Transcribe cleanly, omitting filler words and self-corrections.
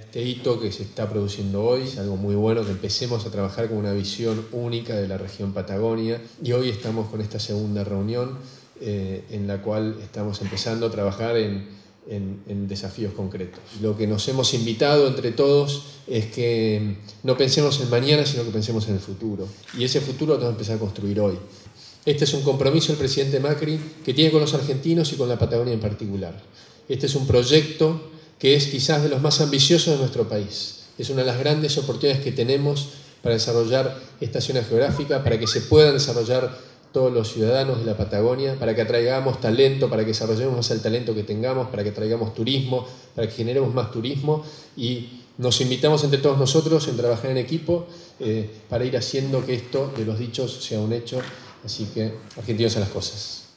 este hito que se está produciendo hoy. Es algo muy bueno que empecemos a trabajar con una visión única de la región Patagonia, y hoy estamos con esta segunda reunión en la cual estamos empezando a trabajar en desafíos concretos. Lo que nos hemos invitado entre todos es que no pensemos en mañana, sino que pensemos en el futuro, y ese futuro lo tenemos que empezar a construir hoy. Este es un compromiso del presidente Macri que tiene con los argentinos y con la Patagonia en particular. Este es un proyecto que es quizás de los más ambiciosos de nuestro país. Es una de las grandes oportunidades que tenemos para desarrollar esta zona geográfica, para que se puedan desarrollar todos los ciudadanos de la Patagonia, para que atraigamos talento, para que desarrollemos más el talento que tengamos, para que traigamos turismo, para que generemos más turismo, y nos invitamos entre todos nosotros en trabajar en equipo para ir haciendo que esto de los dichos sea un hecho. Así que, argentinos a las cosas.